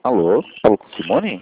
Alô? Falo com Simone?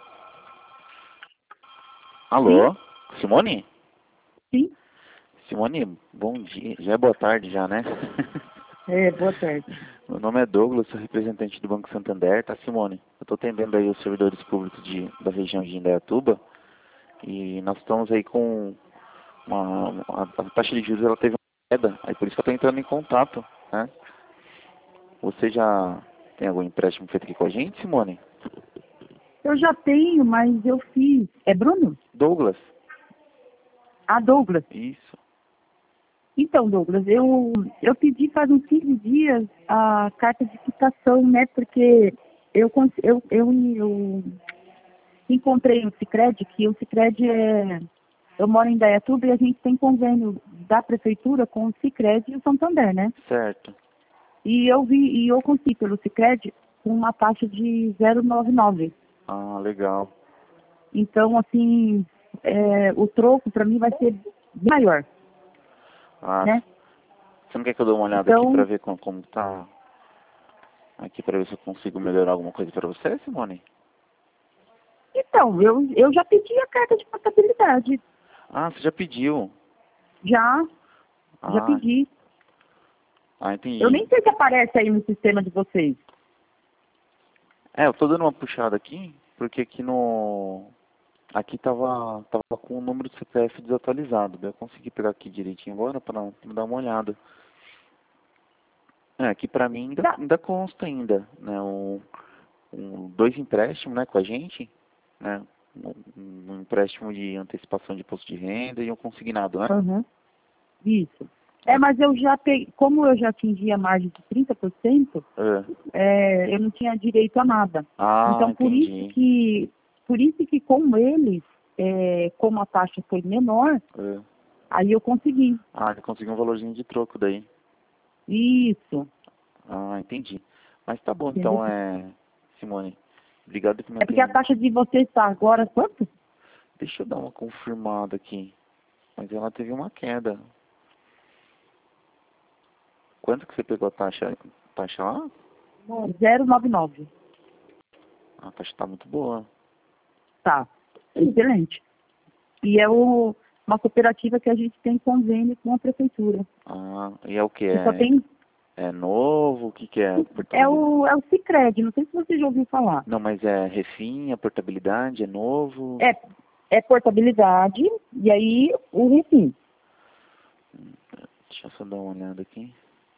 Alô? Simone? Sim. Simone, bom dia. Já é boa tarde já, né? Boa tarde. Meu nome é Douglas, sou representante do Banco Santander, tá, Simone? Eu estou atendendo aí os servidores públicos da região de Indaiatuba e nós estamos aí com a taxa de juros, ela teve uma queda, aí por isso que eu estou entrando em contato, né? Você já tem algum empréstimo feito aqui com a gente, Simone? Eu já tenho, mas eu fiz. É Bruno? Douglas? Douglas. Isso. Então, Douglas, eu pedi faz uns 15 dias a carta de quitação, né? Porque eu encontrei o Sicredi, que o Sicredi é. Eu moro em Indaiatuba e a gente tem convênio da prefeitura com o Sicredi e o Santander, né? Certo. E eu consegui pelo Sicredi com uma taxa de 0,99. Ah, legal. Então, assim, o troco para mim vai ser maior, Ah, né? você não quer que eu dê uma olhada aqui pra Então, ver como tá? Aqui pra ver se eu consigo melhorar alguma coisa pra você, Simone? eu já pedi a carta de portabilidade. Ah, você já pediu. Já, já Ah, pedi. Eu entendi. nem sei se aparece aí no sistema de vocês. Eu tô dando uma puxada aqui, porque aqui no... Aqui tava com o número do CPF desatualizado. Daí eu consegui pegar aqui direitinho agora pra dar uma olhada. Aqui pra mim Dá. ainda consta ainda, né? Dois empréstimos, né, com a gente, né? Um empréstimo de antecipação de imposto de renda e um consignado, né? Uhum, isso. É, Mas eu já peguei, como eu já atingi a margem de 30%, é. eu não tinha direito a nada. Ah, Então, entendi. por isso que com eles, como a taxa foi menor, É. aí eu consegui. Ah, ele conseguiu um valorzinho de troco daí. Isso. Ah, entendi. Mas tá bom, Entendeu? então Simone, obrigado por me É porque a atender. taxa de vocês está agora quanto? Deixa eu dar uma confirmada aqui. Mas ela teve uma queda. Quanto que você pegou a taxa lá? 0,99. A taxa tá muito boa. Tá. Excelente. E é uma cooperativa que a gente tem convênio com a prefeitura. Ah, e é o que? E só tem. É novo? O que que é? É Portabilidade? o Sicredi, não sei se você já ouviu falar. Não, mas é refim, é portabilidade, é novo? É, é portabilidade e aí o refim. Deixa eu só dar uma olhada aqui.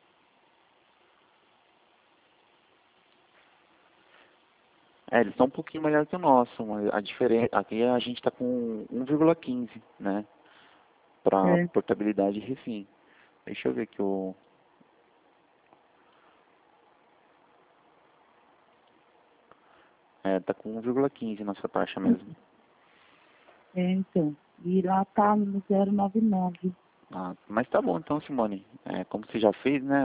Eles estão um pouquinho melhor que o nosso, mas a diferença, aqui a gente está com 1,15, né, para É. portabilidade e refim. Deixa eu ver aqui tá com 1,15 nossa taxa mesmo. Então. E lá tá no 0,99. Ah, mas tá bom então, Simone. Como você já fez, né,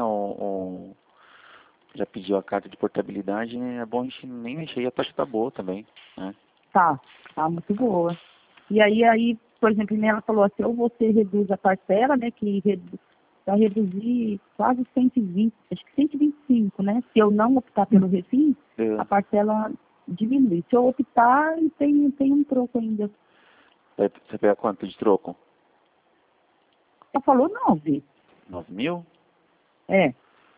já pediu a carta de portabilidade, né, é bom a gente nem mexer e a taxa tá boa também, né. Tá muito boa. E aí, por exemplo, ela falou assim, ou você reduz a parcela, né, que vai reduzir quase 120, acho que 125, né? Se eu não optar pelo refim, É. a parcela diminui. Se eu optar, tem um troco ainda. Você pega quanto de troco? Ela falou 9. 9.000? É,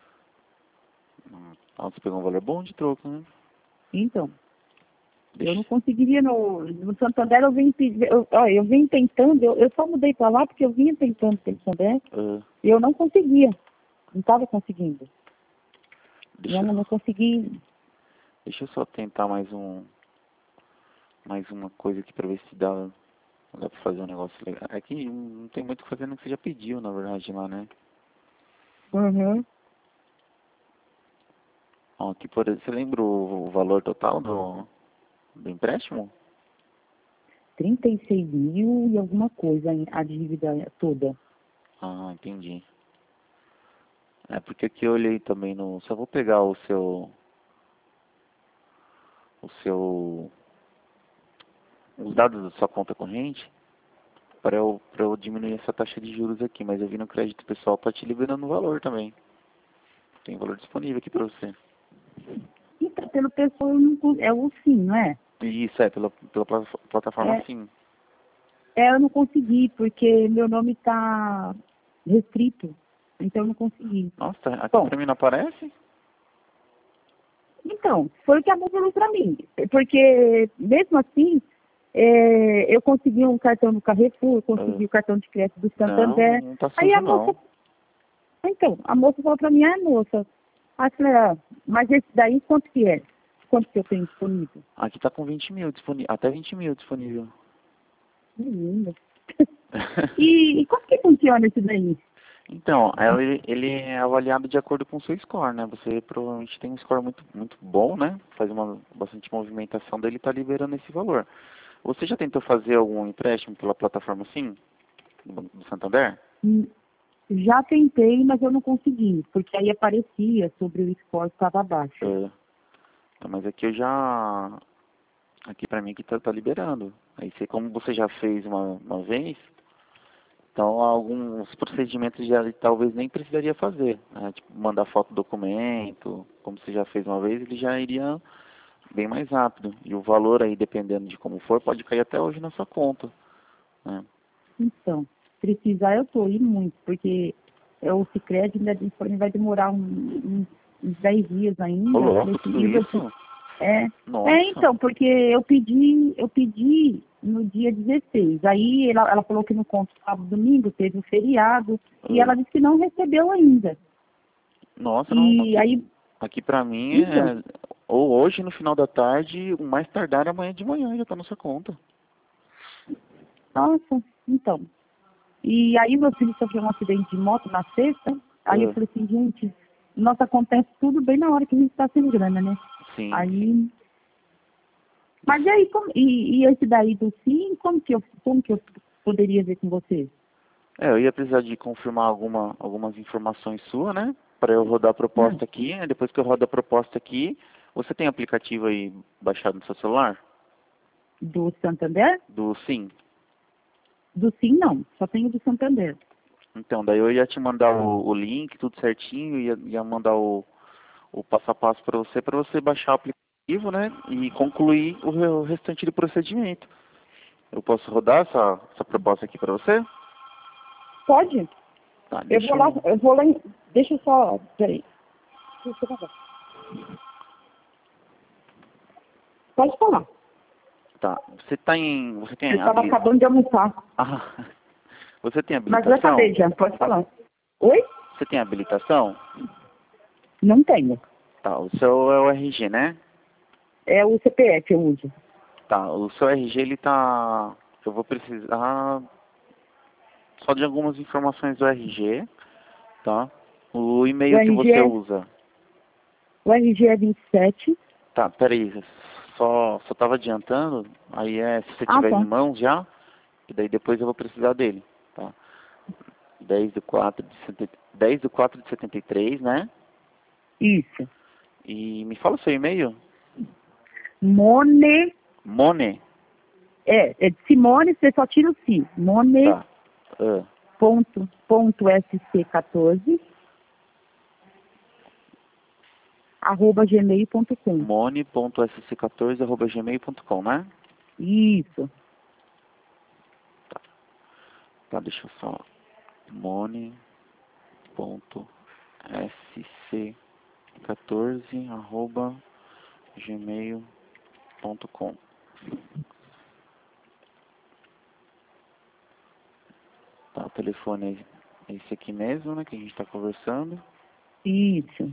Você pegou um valor bom de troco, né? então, eu não Deixa. conseguiria no Santander, eu vim tentando, eu só mudei para lá porque eu vinha tentando pelo Santander Ah, e eu não conseguia, não estava conseguindo. deixa, Não consegui. deixa eu só tentar mais uma coisa aqui pra ver se dá pra fazer um negócio legal. É que não tem muito o que fazer no que você já pediu, na verdade, lá, né? Uhum. Ó, aqui, você lembra o valor total do empréstimo? 36 mil e alguma coisa, a dívida toda. Ah, entendi. Porque aqui eu olhei também só vou pegar o seu, os dados da sua conta corrente para eu diminuir essa taxa de juros aqui, mas eu vi no crédito pessoal tá te liberando o valor também. Tem valor disponível aqui para você. Então, pelo pessoal, eu não, é o sim, não é? Isso, pela plataforma É, sim. eu não consegui, porque meu nome está restrito. Então, eu não consegui. Nossa, aqui Bom, pra mim não aparece? então, foi o que a moça falou para mim. Porque, mesmo assim, eu consegui um cartão do Carrefour, Ah, consegui o cartão de crédito do não, Santander. não tá Aí sujo a moça, não. então, a moça falou para mim, moça, aí eu falei, mas esse daí quanto que é? Quanto que eu tenho disponível? Aqui tá com 20 mil disponível, até 20 mil disponível. Menina. E como que funciona isso daí? Então, ele é avaliado de acordo com o seu score, né? Você provavelmente tem um score muito bom, né? Faz bastante movimentação, daí ele tá liberando esse valor. Você já tentou fazer algum empréstimo pela plataforma Sim, do Santander? Hum, Já tentei, mas eu não consegui, porque aí aparecia sobre o score que estava baixo. É, mas aqui eu já... Aqui pra mim que tá liberando. Aí você, como você já fez uma vez, então alguns procedimentos já talvez nem precisaria fazer. Né? Tipo, mandar foto do documento, como você já fez uma vez, ele já iria bem mais rápido. E o valor aí, dependendo de como for, pode cair até hoje na sua conta. Né? Então, precisar eu tô indo muito, porque o Sicredi ainda disse pra mim vai demorar uns 10 dias Ô ainda. Eu falei louco, assim, tudo e você? isso? É, Nossa. então, porque eu pedi no dia 16. Aí ela falou que no conto sábado e domingo teve um feriado e Ah, ela disse que não recebeu ainda. nossa, não. E aí, Aqui pra mim então, é ou hoje no final da tarde, o mais tardar é amanhã de manhã, já tá na sua conta. nossa, então. E aí meu filho sofreu um acidente de moto na sexta. Aí eu Ah, falei assim, gente, nossa, acontece tudo bem na hora que a gente está sem grana, né? sim. Aí. Mas e aí, e esse daí do sim, como que eu poderia ver com você? Eu ia precisar de confirmar algumas informações suas, né? Para eu rodar a Hum, proposta aqui. Né? Depois que eu rodo a proposta aqui, você tem aplicativo aí baixado no seu celular? do Santander? Do Sim. Do sim, não. Só tenho do Santander. Então, daí eu ia te mandar o link, tudo certinho, ia mandar o passo a passo para você baixar o aplicativo, né? E concluir o restante do procedimento. Eu posso rodar essa proposta aqui para você? Pode? Tá, Eu deixa vou lá, eu... eu vou lá. Deixa eu só. Peraí. Deixa eu falar. Pode falar. Tá, você Eu tem estava acabando de almoçar. Ah, você tem Mas já habilitação? acabei já. Pode falar. Oi? Você tem habilitação? Não tenho. Tá, o seu é o RG, né? É o CPF eu uso. Tá, o seu RG ele tá... Eu vou precisar só de algumas informações do RG, tá? O O e-mail que RG você é, usa. o RG é 27. Tá, peraí, só tava adiantando, aí se você Ah, tiver em tá. mãos já, e daí depois eu vou precisar dele, tá? 10 do 4 de 73, né? Isso. E me fala o seu e-mail. Mone. Mone, É de Simone, você só tira o si. Mone. tá. Ah, Sc14 @gmail.com. mone.sc14@gmail.com, né? Isso. Tá, deixa eu só. mone.sc14@gmail.com. Tá, o telefone é esse aqui mesmo, né, que a gente tá conversando. Isso.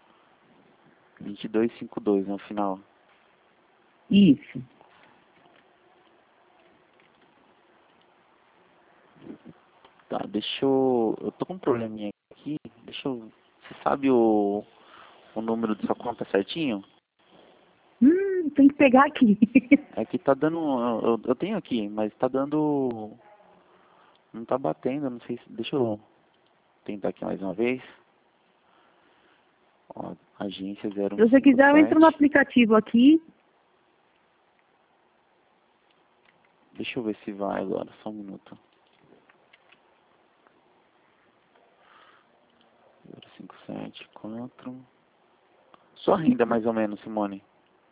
2252 no final. Isso. Tá, deixa eu... Eu tô com um probleminha aqui. Deixa eu... Você sabe o número de sua conta certinho? Tem que pegar aqui. É que tá dando... Eu tenho aqui, mas tá dando... Não tá batendo, não sei se... Deixa eu tentar aqui mais uma vez. Ó, agência Se você quiser, eu entro no 0157. aplicativo aqui. Deixa eu ver se vai agora, só um minuto. 0574. Sua renda, mais ou menos, Simone?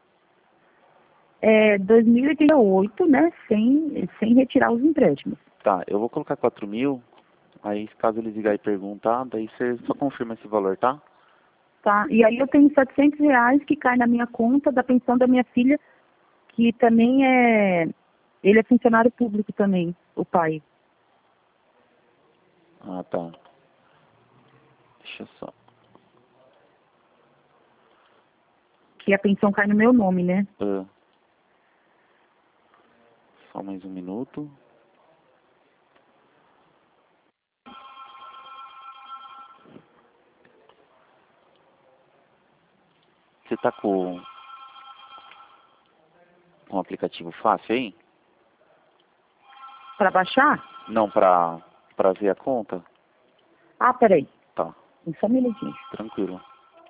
É 2.088, né? Sem retirar os empréstimos. Tá, eu vou colocar 4.000, aí caso eles ligarem e perguntar, daí você só confirma esse valor, tá? Tá? E aí eu tenho R$ 700 que cai na minha conta da pensão da minha filha, que também ele é funcionário público também, o pai. Ah, tá. Deixa eu só... Que a pensão cai no meu nome, né? Só mais um minuto. Você tá com um aplicativo fácil aí? Para baixar? Não, pra ver a conta? Ah, peraí. Tá, Só um minutinho. tranquilo.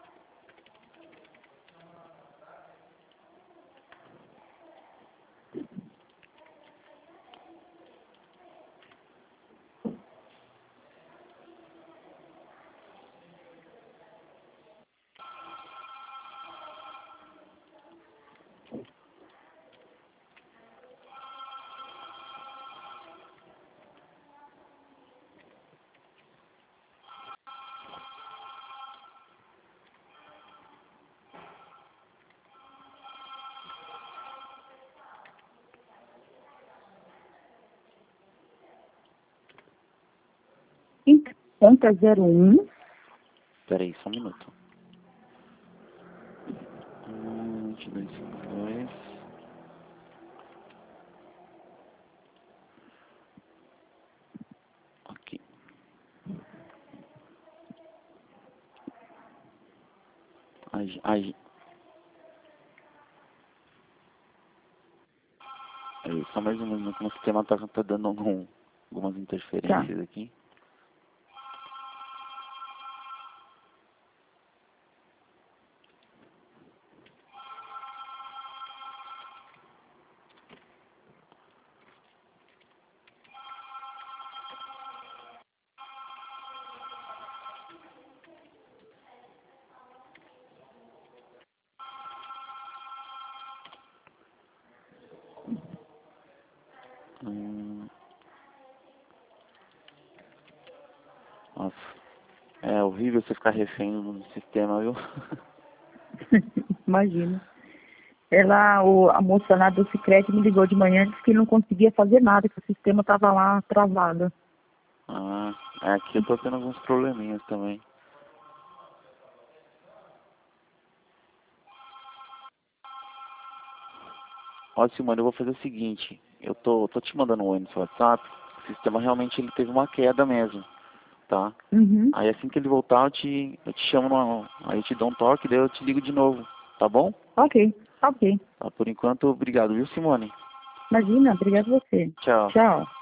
Então, conta 01. Pera aí, só um minuto. 2252. Aqui. Aí, só mais um minuto, no sistema tá dando algumas Tá. interferências aqui. Nossa, é horrível você ficar refém no sistema, viu? Imagina. A moça lá do Sicredi me ligou de manhã e disse que não conseguia fazer nada, que o sistema estava lá travado. Ah, aqui eu tô tendo alguns probleminhas também. Ó, Simone, eu vou fazer o seguinte, eu tô te mandando um oi no seu WhatsApp, o sistema realmente ele teve uma queda mesmo, tá? Uhum. Aí assim que ele voltar eu te chamo, aí eu te dou um toque, daí eu te ligo de novo, tá bom? Ok, ok. Tá, por enquanto, obrigado, viu, Simone? Imagina, obrigado a você. Tchau. Tchau.